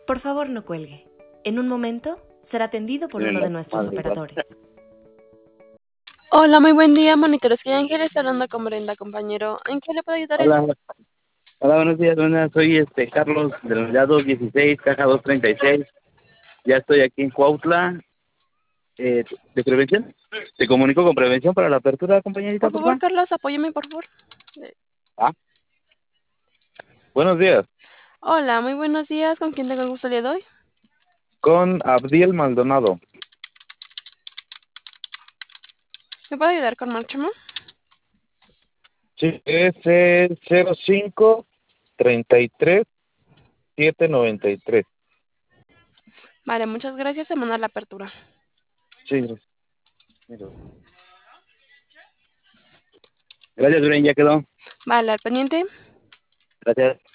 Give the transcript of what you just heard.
Por favor, no cuelgue. En un momento será atendido por uno de nuestros operadores. Hola, muy buen día, monitores y ángeles, hablando con Brenda, compañero. ¿En qué le puedo ayudar? Hola, hola, buenos días, Brenda. Soy Carlos de la unidad 216, caja 236. Ya estoy aquí en Cuautla, de prevención. Te comunico con prevención para la apertura, compañerita, Por por favor, favor. Carlos, apóyeme, por favor. Ah, buenos días. Hola, muy buenos días. ¿Con quién tengo el gusto el día de hoy? Con Abdiel Maldonado. ¿Me puede ayudar con Marchamo? Sí, es el 05 33 793. Vale, muchas gracias. Se manda la apertura. Sí, gracias. Gracias, Duren, ya quedó. Vale, al pendiente. Gracias.